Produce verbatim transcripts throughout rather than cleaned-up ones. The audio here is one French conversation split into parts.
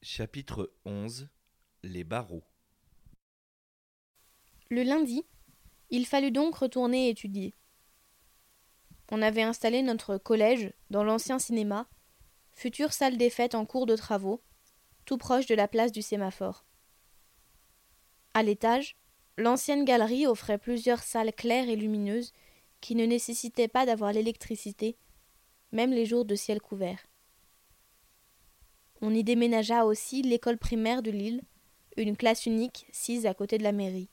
Chapitre onze. Les barreaux. Le lundi, il fallut donc retourner étudier. On avait installé notre collège dans l'ancien cinéma, future salle des fêtes en cours de travaux, tout proche de la place du sémaphore. À l'étage, l'ancienne galerie offrait plusieurs salles claires et lumineuses qui ne nécessitaient pas d'avoir l'électricité, même les jours de ciel couvert. On y déménagea aussi l'école primaire de l'île, une classe unique sise à côté de la mairie.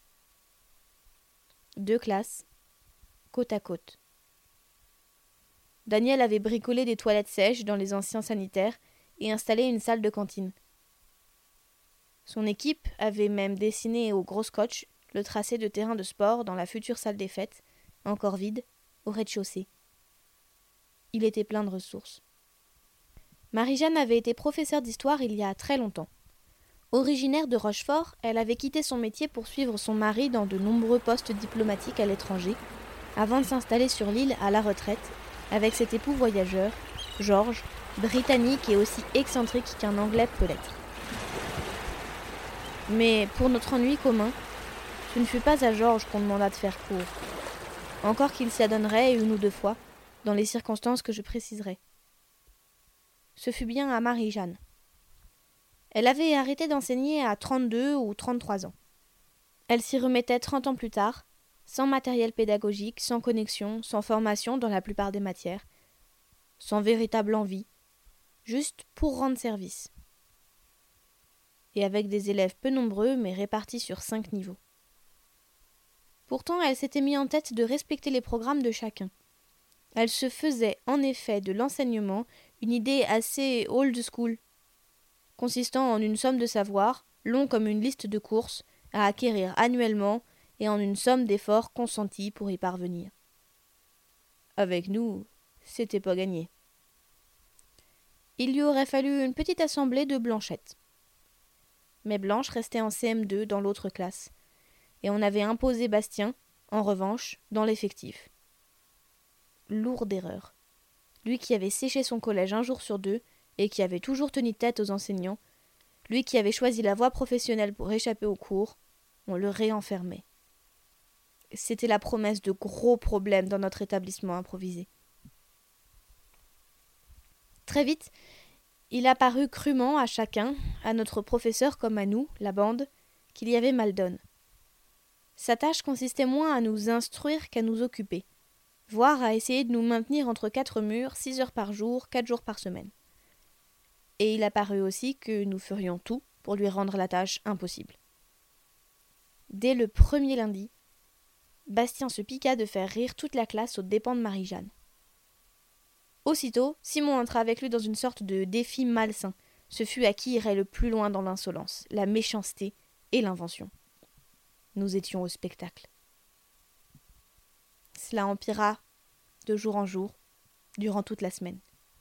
Deux classes, côte à côte. Daniel avait bricolé des toilettes sèches dans les anciens sanitaires et installé une salle de cantine. Son équipe avait même dessiné au gros scotch le tracé de terrain de sport dans la future salle des fêtes, encore vide, au rez-de-chaussée. Il était plein de ressources. Marie-Jeanne avait été professeure d'histoire il y a très longtemps. Originaire de Rochefort, elle avait quitté son métier pour suivre son mari dans de nombreux postes diplomatiques à l'étranger, avant de s'installer sur l'île à la retraite, avec cet époux voyageur, Georges, britannique et aussi excentrique qu'un Anglais peut l'être. Mais pour notre ennui commun, ce ne fut pas à Georges qu'on demanda de faire court, encore qu'il s'y adonnerait une ou deux fois, dans les circonstances que je préciserai. Ce fut bien à Marie-Jeanne. Elle avait arrêté d'enseigner à trente-deux ou trente-trois ans. Elle s'y remettait trente ans plus tard, sans matériel pédagogique, sans connexion, sans formation dans la plupart des matières, sans véritable envie, juste pour rendre service. Et avec des élèves peu nombreux, mais répartis sur cinq niveaux. Pourtant, elle s'était mis en tête de respecter les programmes de chacun. Elle se faisait en effet de l'enseignement une idée assez old school, consistant en une somme de savoir, long comme une liste de courses, à acquérir annuellement et en une somme d'efforts consentis pour y parvenir. Avec nous, c'était pas gagné. Il lui aurait fallu une petite assemblée de Blanchette. Mais Blanche restait en C M deux dans l'autre classe, et on avait imposé Bastien, en revanche, dans l'effectif. Lourde erreur. Lui qui avait séché son collège un jour sur deux, et qui avait toujours tenu tête aux enseignants, lui qui avait choisi la voie professionnelle pour échapper aux cours, on le réenfermait. C'était la promesse de gros problèmes dans notre établissement improvisé. Très vite, il apparut crûment à chacun, à notre professeur comme à nous, la bande, qu'il y avait mal donne. Sa tâche consistait moins à nous instruire qu'à nous occuper, voire à essayer de nous maintenir entre quatre murs, six heures par jour, quatre jours par semaine. Et il apparut aussi que nous ferions tout pour lui rendre la tâche impossible. Dès le premier lundi, Bastien se piqua de faire rire toute la classe aux dépens de Marie-Jeanne. Aussitôt, Simon entra avec lui dans une sorte de défi malsain. Ce fut à qui irait le plus loin dans l'insolence, la méchanceté et l'invention. Nous étions au spectacle. Cela empira de jour en jour, durant toute la semaine.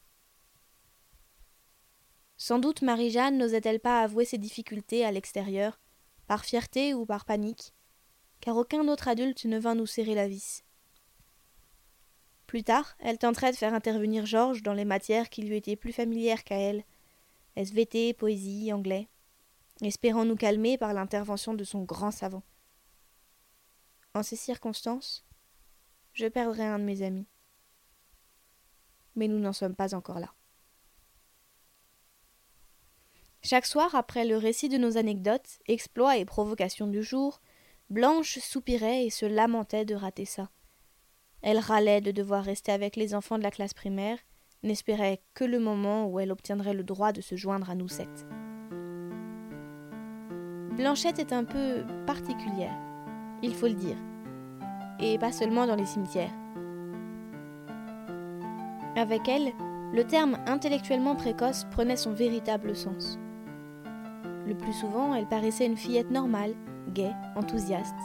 Sans doute Marie-Jeanne n'osait-elle pas avouer ses difficultés à l'extérieur, par fierté ou par panique, car aucun autre adulte ne vint nous serrer la vis. Plus tard, elle tenterait de faire intervenir Georges dans les matières qui lui étaient plus familières qu'à elle, S V T, poésie, anglais, espérant nous calmer par l'intervention de son grand savant. En ces circonstances, je perdrais un de mes amis. Mais nous n'en sommes pas encore là. Chaque soir, après le récit de nos anecdotes, exploits et provocations du jour, Blanche soupirait et se lamentait de rater ça. Elle râlait de devoir rester avec les enfants de la classe primaire, n'espérait que le moment où elle obtiendrait le droit de se joindre à nous sept. Blanchette est un peu particulière, il faut le dire, et pas seulement dans les cimetières. Avec elle, le terme intellectuellement précoce prenait son véritable sens. Le plus souvent, elle paraissait une fillette normale, gaie, enthousiaste.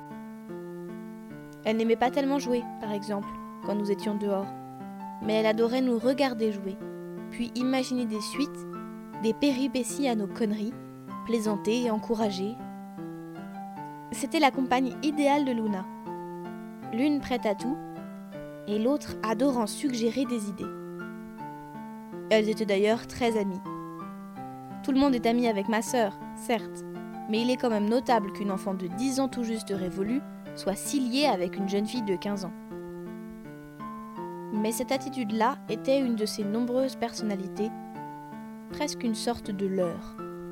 Elle n'aimait pas tellement jouer, par exemple, quand nous étions dehors, mais elle adorait nous regarder jouer, puis imaginer des suites, des péripéties à nos conneries, plaisanter et encourager. C'était la compagne idéale de Luna, l'une prête à tout, et l'autre adorant suggérer des idées. Elles étaient d'ailleurs très amies. Tout le monde est ami avec ma sœur, certes, mais il est quand même notable qu'une enfant de dix ans tout juste révolue soit si liée avec une jeune fille de quinze ans. Mais cette attitude-là était une de ses nombreuses personnalités, presque une sorte de leurre.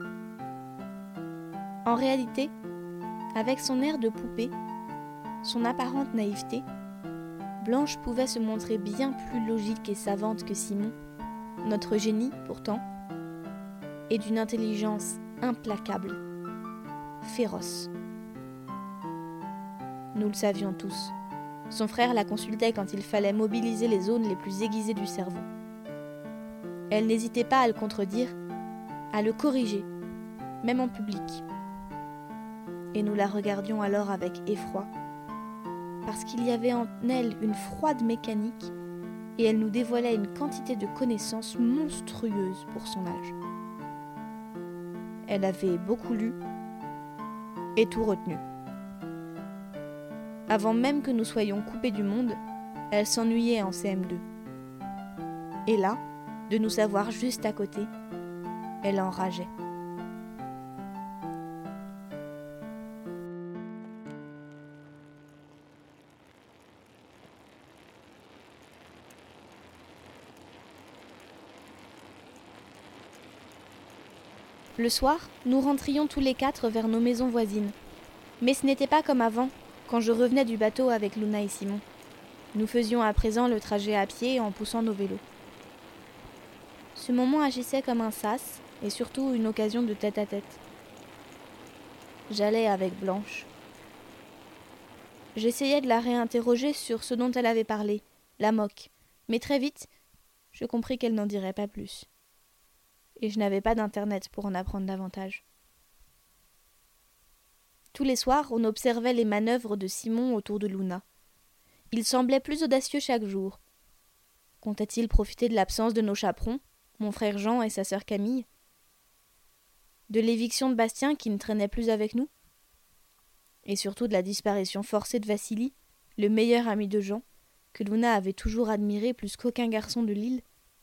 En réalité, avec son air de poupée, son apparente naïveté, Blanche pouvait se montrer bien plus logique et savante que Simon, notre génie pourtant, et d'une intelligence implacable, féroce. Nous le savions tous. Son frère la consultait quand il fallait mobiliser les zones les plus aiguisées du cerveau. Elle n'hésitait pas à le contredire, à le corriger, même en public. Et nous la regardions alors avec effroi, parce qu'il y avait en elle une froide mécanique et elle nous dévoilait une quantité de connaissances monstrueuses pour son âge. Elle avait beaucoup lu et tout retenu. Avant même que nous soyons coupés du monde, elle s'ennuyait en C M deux. Et là, de nous savoir juste à côté, elle enrageait. Le soir, nous rentrions tous les quatre vers nos maisons voisines. Mais ce n'était pas comme avant, quand je revenais du bateau avec Luna et Simon. Nous faisions à présent le trajet à pied en poussant nos vélos. Ce moment agissait comme un sas, et surtout une occasion de tête-à-tête. J'allais avec Blanche. J'essayais de la réinterroger sur ce dont elle avait parlé, la moque, mais très vite, je compris qu'elle n'en dirait pas plus. Et je n'avais pas d'internet pour en apprendre davantage. Tous les soirs, on observait les manœuvres de Simon autour de Luna. Il semblait plus audacieux chaque jour. Comptait-il profiter de l'absence de nos chaperons, mon frère Jean et sa sœur Camille? De l'éviction de Bastien qui ne traînait plus avec nous? Et surtout de la disparition forcée de Vassili, le meilleur ami de Jean, que Luna avait toujours admiré plus qu'aucun garçon de l'île?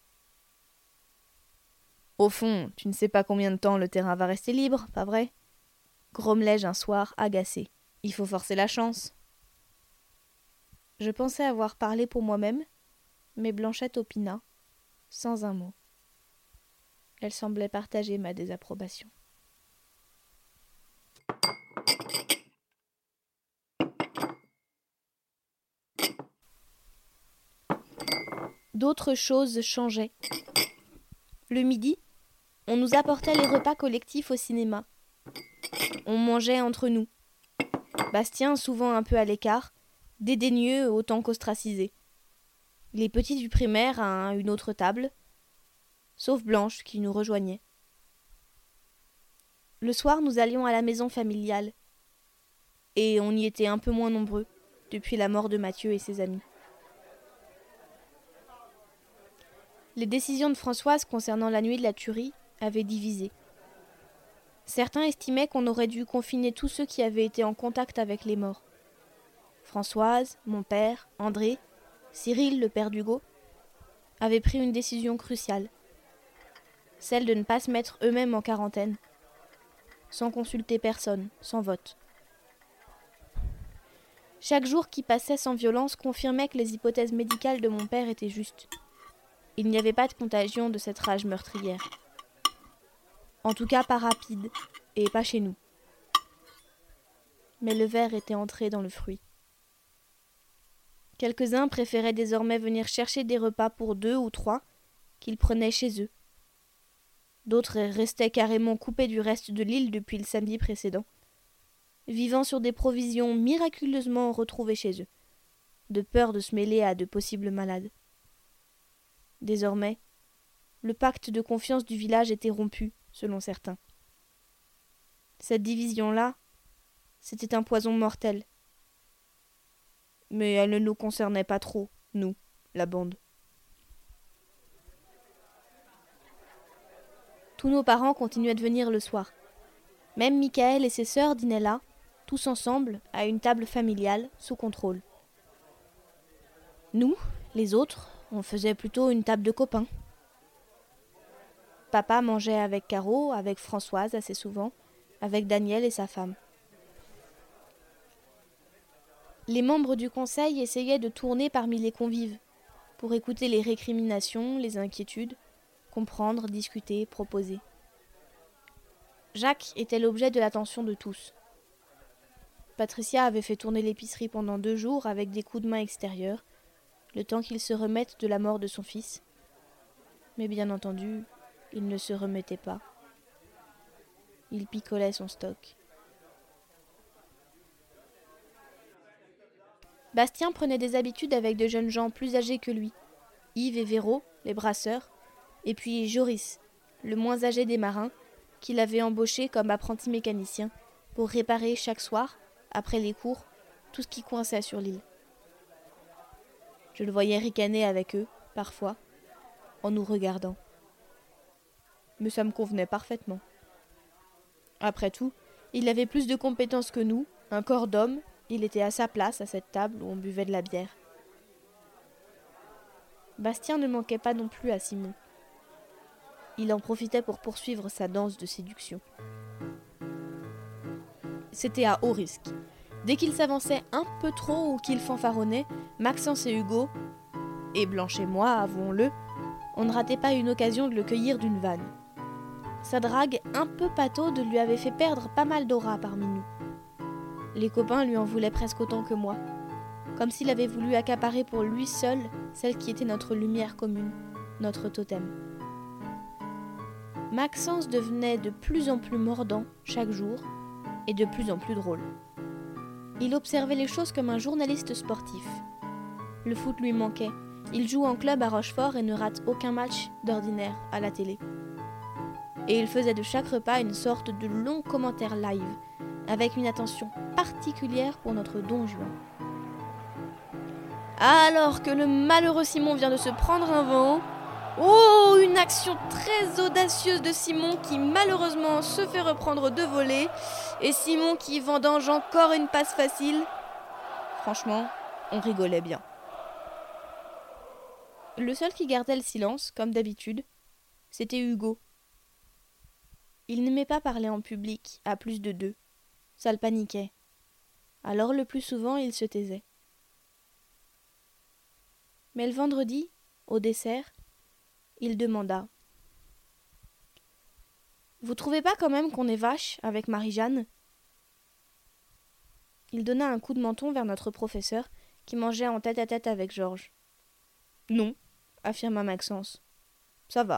Au fond, tu ne sais pas combien de temps le terrain va rester libre, pas vrai? Grommelai-je un soir, agacé. Il faut forcer la chance. Je pensais avoir parlé pour moi-même, mais Blanchette opina, sans un mot. Elle semblait partager ma désapprobation. D'autres choses changeaient. Le midi, on nous apportait les repas collectifs au cinéma. On mangeait entre nous. Bastien, souvent un peu à l'écart, dédaigneux autant qu'ostracisé. Les petits du primaire à une autre table, sauf Blanche qui nous rejoignait. Le soir, nous allions à la maison familiale. Et on y était un peu moins nombreux, depuis la mort de Mathieu et ses amis. Les décisions de Françoise concernant la nuit de la tuerie avaient divisé. Certains estimaient qu'on aurait dû confiner tous ceux qui avaient été en contact avec les morts. Françoise, mon père, André, Cyril, le père d'Hugo, avaient pris une décision cruciale, celle de ne pas se mettre eux-mêmes en quarantaine, sans consulter personne, sans vote. Chaque jour qui passait sans violence confirmait que les hypothèses médicales de mon père étaient justes. Il n'y avait pas de contagion de cette rage meurtrière. En tout cas pas rapide, et pas chez nous. Mais le ver était entré dans le fruit. Quelques-uns préféraient désormais venir chercher des repas pour deux ou trois qu'ils prenaient chez eux. D'autres restaient carrément coupés du reste de l'île depuis le samedi précédent, vivant sur des provisions miraculeusement retrouvées chez eux, de peur de se mêler à de possibles malades. Désormais, le pacte de confiance du village était rompu, selon certains. Cette division-là, c'était un poison mortel. Mais elle ne nous concernait pas trop, nous, la bande. Tous nos parents continuaient de venir le soir. Même Michael et ses sœurs dînaient là, tous ensemble, à une table familiale, sous contrôle. Nous, les autres, on faisait plutôt une table de copains. Papa mangeait avec Caro, avec Françoise assez souvent, avec Daniel et sa femme. Les membres du conseil essayaient de tourner parmi les convives, pour écouter les récriminations, les inquiétudes, comprendre, discuter, proposer. Jacques était l'objet de l'attention de tous. Patricia avait fait tourner l'épicerie pendant deux jours avec des coups de main extérieurs, le temps qu'il se remette de la mort de son fils. Mais bien entendu, il ne se remettait pas. Il picolait son stock. Bastien prenait des habitudes avec de jeunes gens plus âgés que lui, Yves et Véro, les brasseurs, et puis Joris, le moins âgé des marins, qu'il avait embauché comme apprenti mécanicien pour réparer chaque soir, après les cours, tout ce qui coinçait sur l'île. Je le voyais ricaner avec eux, parfois, en nous regardant. Mais ça me convenait parfaitement. Après tout, il avait plus de compétences que nous, un corps d'homme, il était à sa place à cette table où on buvait de la bière. Bastien ne manquait pas non plus à Simon. Il en profitait pour poursuivre sa danse de séduction. C'était à haut risque. Dès qu'il s'avançait un peu trop ou qu'il fanfaronnait, Maxence et Hugo, et Blanche et moi, avouons-le, on ne ratait pas une occasion de le cueillir d'une vanne. Sa drague un peu pataude lui avait fait perdre pas mal d'aura parmi nous. Les copains lui en voulaient presque autant que moi, comme s'il avait voulu accaparer pour lui seul celle qui était notre lumière commune, notre totem. Maxence devenait de plus en plus mordant chaque jour et de plus en plus drôle. Il observait les choses comme un journaliste sportif. Le foot lui manquait. Il joue en club à Rochefort et ne rate aucun match d'ordinaire à la télé. Et il faisait de chaque repas une sorte de long commentaire live, avec une attention particulière pour notre Don Juan. Alors que le malheureux Simon vient de se prendre un vent, oh, une action très audacieuse de Simon qui malheureusement se fait reprendre de volée, et Simon qui vendange encore une passe facile. Franchement, on rigolait bien. Le seul qui gardait le silence, comme d'habitude, c'était Hugo. Il n'aimait pas parler en public, à plus de deux. Ça le paniquait. Alors le plus souvent, il se taisait. Mais le vendredi, au dessert, il demanda « Vous trouvez pas quand même qu'on est vache avec Marie-Jeanne ?» Il donna un coup de menton vers notre professeur qui mangeait en tête-à-tête avec Georges. « Non, » affirma Maxence. « Ça va. »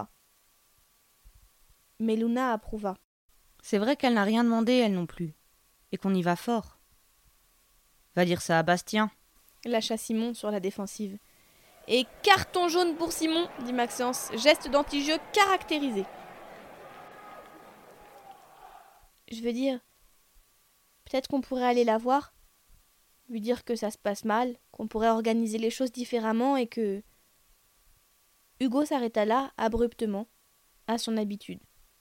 Mais Luna approuva. « C'est vrai qu'elle n'a rien demandé, elle non plus, et qu'on y va fort. Va dire ça à Bastien. » lâcha Simon sur la défensive. « Et carton jaune pour Simon, dit Maxence, geste d'anti-jeu caractérisé. » Je veux dire, peut-être qu'on pourrait aller la voir, lui dire que ça se passe mal, qu'on pourrait organiser les choses différemment et que... Hugo s'arrêta là, abruptement, à son habitude.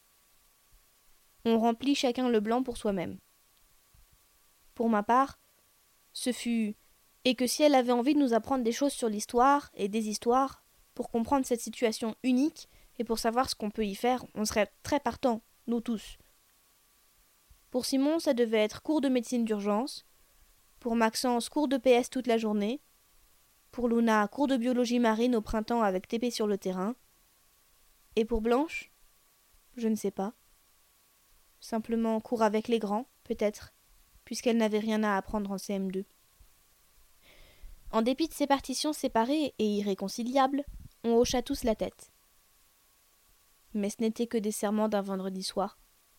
On remplit chacun le blanc pour soi-même. Pour ma part, ce fut... et que si elle avait envie de nous apprendre des choses sur l'histoire et des histoires, pour comprendre cette situation unique et pour savoir ce qu'on peut y faire, on serait très partants, nous tous. Pour Simon, ça devait être cours de médecine d'urgence, pour Maxence, cours de P S toute la journée, pour Luna, cours de biologie marine au printemps avec T P sur le terrain, et pour Blanche, je ne sais pas. Simplement cours avec les grands, peut-être, puisqu'elle n'avait rien à apprendre en C M deux. En dépit de ces partitions séparées et irréconciliables, on hocha tous la tête. Mais ce n'était que des serments d'un vendredi soir.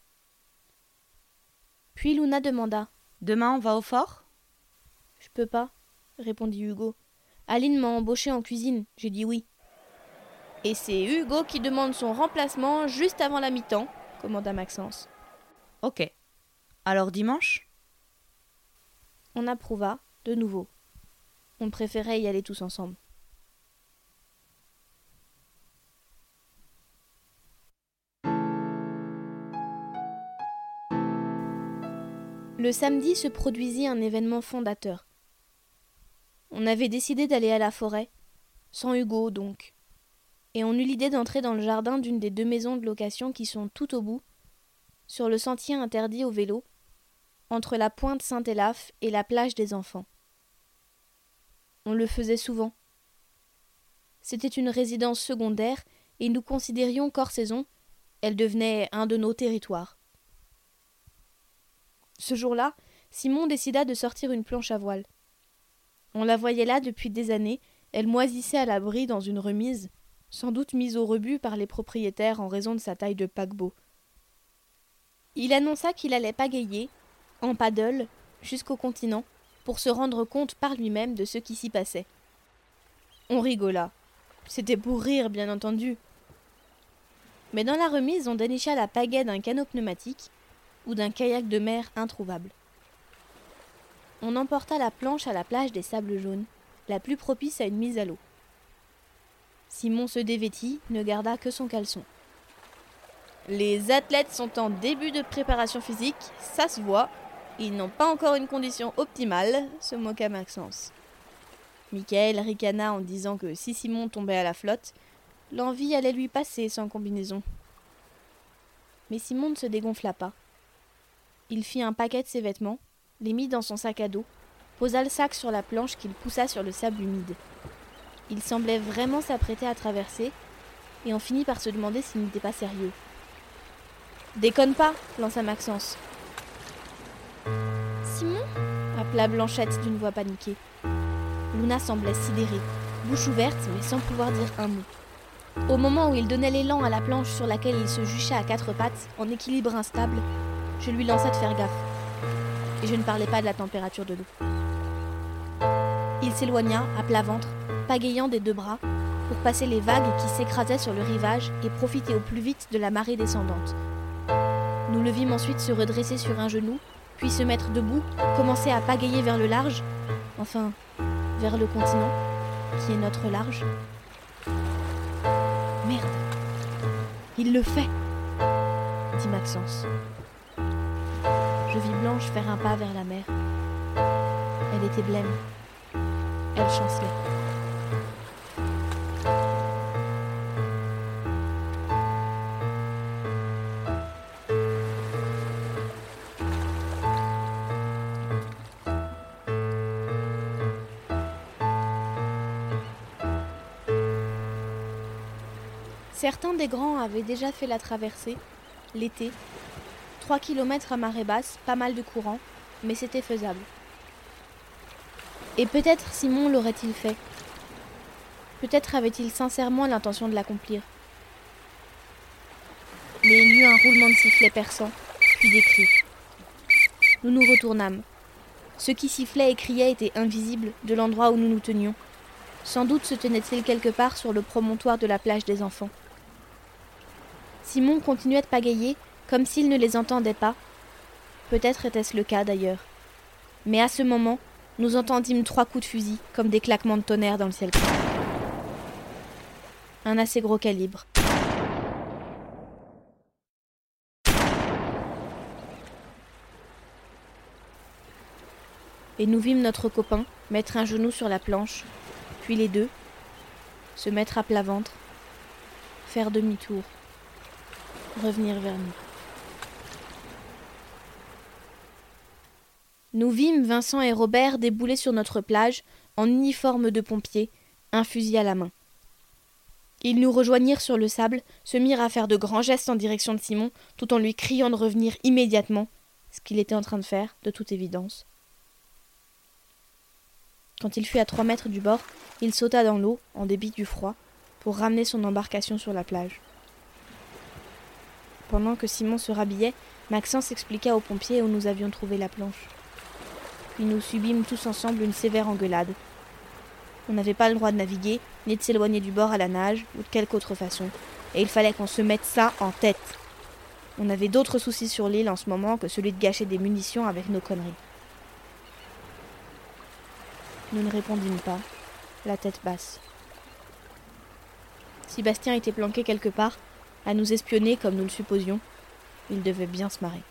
Puis Luna demanda « Demain, on va au fort ?»« Je peux pas, » répondit Hugo. « Aline m'a embauché en cuisine, j'ai dit oui. »« Et c'est Hugo qui demande son remplacement juste avant la mi-temps, » commanda Maxence. « Ok. Alors dimanche ?» On approuva, de nouveau. On préférait y aller tous ensemble. Le samedi se produisit un événement fondateur. On avait décidé d'aller à la forêt, sans Hugo donc. et on eut l'idée d'entrer dans le jardin d'une des deux maisons de location qui sont tout au bout, sur le sentier interdit au vélo, entre la pointe Saint-Élaphe et la plage des enfants. On le faisait souvent. C'était une résidence secondaire et nous considérions qu'hors saison, elle devenait un de nos territoires. Ce jour-là, Simon décida de sortir une planche à voile. On la voyait là depuis des années, elle moisissait à l'abri dans une remise, sans doute mise au rebut par les propriétaires en raison de sa taille de paquebot. Il annonça qu'il allait pagayer, en paddle, jusqu'au continent, pour se rendre compte par lui-même de ce qui s'y passait. On rigola. C'était pour rire, bien entendu. Mais dans la remise, on dénicha la pagaie d'un canot pneumatique ou d'un kayak de mer introuvable. On emporta la planche à la plage des Sables Jaunes, la plus propice à une mise à l'eau. Simon se dévêtit, ne garda que son caleçon. Les athlètes sont en début de préparation physique, ça se voit. Ils n'ont pas encore une condition optimale, se moqua Maxence. Michael ricana en disant que si Simon tombait à la flotte, l'envie allait lui passer sans combinaison. Mais Simon ne se dégonfla pas. Il fit un paquet de ses vêtements, les mit dans son sac à dos, posa le sac sur la planche qu'il poussa sur le sable humide. Il semblait vraiment s'apprêter à traverser, et on finit par se demander s'il n'était pas sérieux. « Déconne pas !» lança Maxence. « Simon ?» appela Blanchette d'une voix paniquée. Luna semblait sidérée, bouche ouverte mais sans pouvoir dire un mot. Au moment où il donnait l'élan à la planche sur laquelle il se jucha à quatre pattes, en équilibre instable, je lui lança de faire gaffe. Et je ne parlais pas de la température de l'eau. Il s'éloigna, à plat ventre, pagayant des deux bras, pour passer les vagues qui s'écrasaient sur le rivage et profiter au plus vite de la marée descendante. Nous le vîmes ensuite se redresser sur un genou, puis se mettre debout, commencer à pagayer vers le large, enfin, vers le continent, qui est notre large. Merde, il le fait, dit Maxence. Je vis Blanche faire un pas vers la mer. Elle était blême. Elle chancelait. Certains des grands avaient déjà fait la traversée, l'été. Trois kilomètres à marée basse, pas mal de courant, mais c'était faisable. Et peut-être Simon l'aurait-il fait. Peut-être avait-il sincèrement l'intention de l'accomplir. Mais il y eut un roulement de sifflet perçant, puis des cris. Nous nous retournâmes. Ceux qui sifflaient et criaient étaient invisibles de l'endroit où nous nous tenions. Sans doute se tenaient-ils quelque part sur le promontoire de la plage des enfants. Simon continuait de pagayer, comme s'il ne les entendait pas. Peut-être était-ce le cas d'ailleurs. Mais à ce moment, nous entendîmes trois coups de fusil, comme des claquements de tonnerre dans le ciel clair. Un assez gros calibre. Et nous vîmes notre copain mettre un genou sur la planche, puis les deux, se mettre à plat ventre, faire demi-tour, revenir vers nous. Nous vîmes Vincent et Robert débouler sur notre plage en uniforme de pompiers, un fusil à la main. Ils nous rejoignirent sur le sable, se mirent à faire de grands gestes en direction de Simon, tout en lui criant de revenir immédiatement, ce qu'il était en train de faire, de toute évidence. Quand il fut à trois mètres du bord, il sauta dans l'eau, en dépit du froid, pour ramener son embarcation sur la plage. Pendant que Simon se rhabillait, Maxence expliqua aux pompiers où nous avions trouvé la planche. Puis nous subîmes tous ensemble une sévère engueulade. On n'avait pas le droit de naviguer, ni de s'éloigner du bord à la nage, ou de quelque autre façon, et il fallait qu'on se mette ça en tête. On avait d'autres soucis sur l'île en ce moment que celui de gâcher des munitions avec nos conneries. Nous ne répondîmes pas, la tête basse. Si Bastien était planqué quelque part, à nous espionner comme nous le supposions, il devait bien se marrer.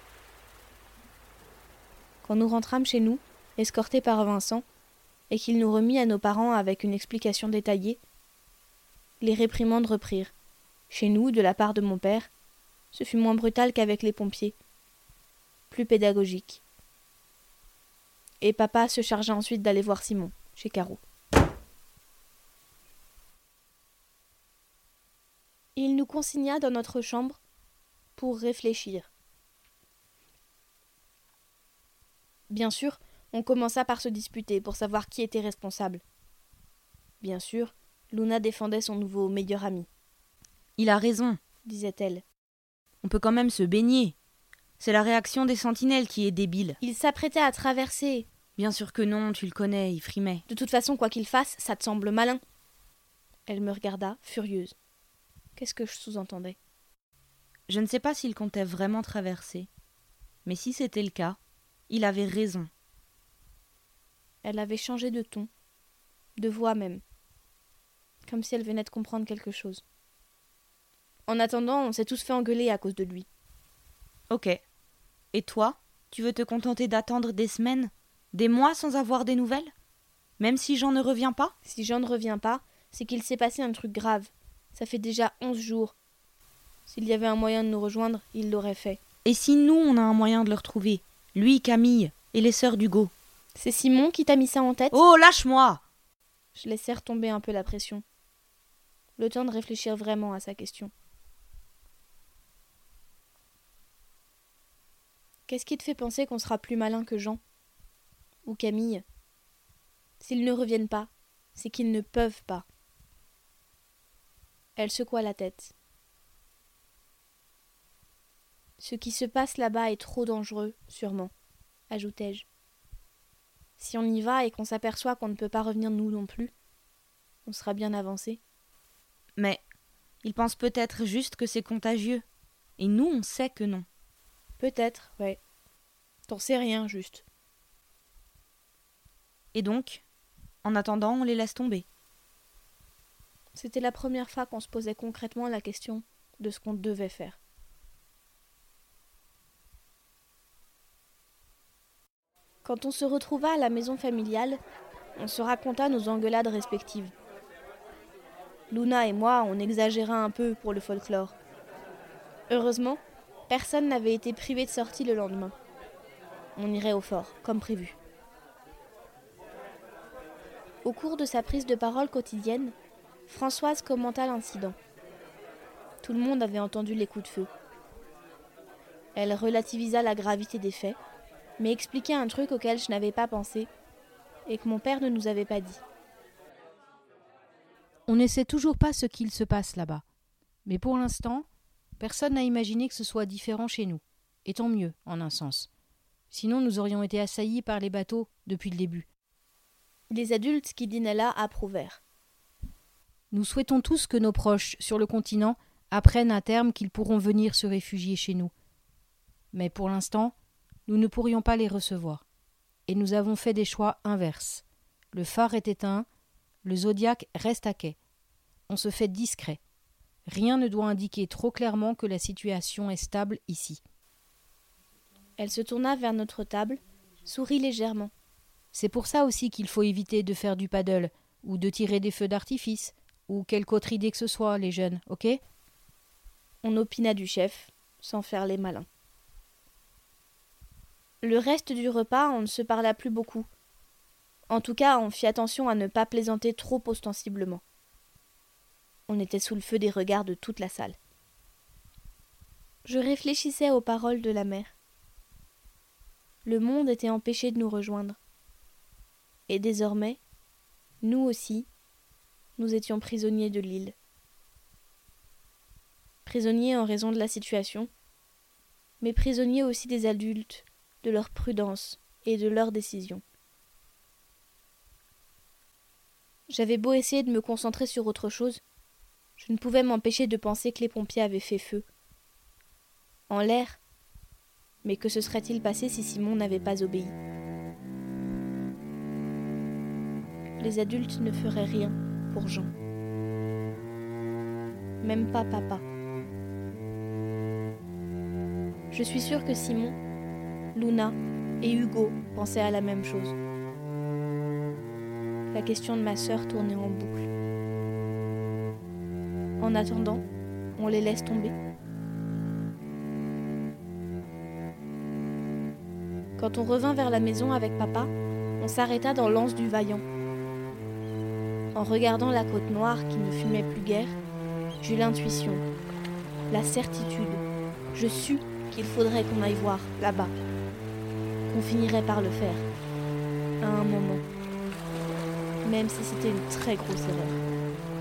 Quand nous rentrâmes chez nous, escortés par Vincent, et qu'il nous remit à nos parents avec une explication détaillée, les réprimandes reprirent. Chez nous, de la part de mon père, ce fut moins brutal qu'avec les pompiers, plus pédagogique. Et papa se chargea ensuite d'aller voir Simon, chez Caro. Il nous consigna dans notre chambre pour réfléchir. Bien sûr, on commença par se disputer pour savoir qui était responsable. Bien sûr, Luna défendait son nouveau meilleur ami. « Il a raison, » disait-elle. « On peut quand même se baigner. C'est la réaction des sentinelles qui est débile. » Il s'apprêtait à traverser. « Bien sûr que non, tu le connais, il frimait. » « De toute façon, quoi qu'il fasse, ça te semble malin. » Elle me regarda, furieuse. Qu'est-ce que je sous-entendais ? Je ne sais pas s'il comptait vraiment traverser, mais si c'était le cas, il avait raison. Elle avait changé de ton, de voix même, comme si elle venait de comprendre quelque chose. En attendant, on s'est tous fait engueuler à cause de lui. Ok. Et toi, tu veux te contenter d'attendre des semaines, des mois sans avoir des nouvelles ? Même si Jean ne revient pas ? Si Jean ne revient pas, c'est qu'il s'est passé un truc grave. Ça fait déjà onze jours. S'il y avait un moyen de nous rejoindre, il l'aurait fait. Et si nous, on a un moyen de le retrouver ? Lui, Camille, et les sœurs d'Hugo. C'est Simon qui t'a mis ça en tête ? Oh, lâche-moi ! Je laissai retomber un peu la pression. Le temps de réfléchir vraiment à sa question. Qu'est-ce qui te fait penser qu'on sera plus malin que Jean ? Ou Camille ? S'ils ne reviennent pas, c'est qu'ils ne peuvent pas. Elle secoua la tête. Ce qui se passe là-bas est trop dangereux, sûrement, ajoutai-je. Si on y va et qu'on s'aperçoit qu'on ne peut pas revenir nous non plus, on sera bien avancé. Mais ils pensent peut-être juste que c'est contagieux. Et nous, on sait que non. Peut-être, ouais. T'en sais rien, juste. Et donc, en attendant, on les laisse tomber. C'était la première fois qu'on se posait concrètement la question de ce qu'on devait faire. Quand on se retrouva à la maison familiale, on se raconta nos engueulades respectives. Luna et moi, on exagéra un peu pour le folklore. Heureusement, personne n'avait été privé de sortie le lendemain. On irait au fort, comme prévu. Au cours de sa prise de parole quotidienne, Françoise commenta l'incident. Tout le monde avait entendu les coups de feu. Elle relativisa la gravité des faits, mais expliqua un truc auquel je n'avais pas pensé et que mon père ne nous avait pas dit. On ne sait toujours pas ce qu'il se passe là-bas. Mais pour l'instant, personne n'a imaginé que ce soit différent chez nous. Et tant mieux, en un sens. Sinon, nous aurions été assaillis par les bateaux depuis le début. Les adultes qui dînaient là approuvèrent. Nous souhaitons tous que nos proches sur le continent apprennent à terme qu'ils pourront venir se réfugier chez nous. Mais pour l'instant, nous ne pourrions pas les recevoir. Et nous avons fait des choix inverses. Le phare est éteint, le zodiaque reste à quai. On se fait discret. Rien ne doit indiquer trop clairement que la situation est stable ici. Elle se tourna vers notre table, sourit légèrement. C'est pour ça aussi qu'il faut éviter de faire du paddle, ou de tirer des feux d'artifice, ou quelque autre idée que ce soit, les jeunes, ok ? On opina du chef, sans faire les malins. Le reste du repas, on ne se parla plus beaucoup. En tout cas, on fit attention à ne pas plaisanter trop ostensiblement. On était sous le feu des regards de toute la salle. Je réfléchissais aux paroles de la mère. Le monde était empêché de nous rejoindre. Et désormais, nous aussi, nous étions prisonniers de l'île. Prisonniers en raison de la situation, mais prisonniers aussi des adultes, de leur prudence et de leurs décisions. J'avais beau essayer de me concentrer sur autre chose, je ne pouvais m'empêcher de penser que les pompiers avaient fait feu. En l'air, mais que se serait-il passé si Simon n'avait pas obéi ? Les adultes ne feraient rien pour Jean. Même pas papa. Je suis sûre que Simon, Luna et Hugo pensaient à la même chose. La question de ma sœur tournait en boucle. En attendant, on les laisse tomber. Quand on revint vers la maison avec papa, on s'arrêta dans l'anse du Vaillant. En regardant la côte noire qui ne fumait plus guère, j'eus l'intuition, la certitude. Je sus qu'il faudrait qu'on aille voir là-bas, qu'on finirait par le faire, à un moment, même si c'était une très grosse erreur.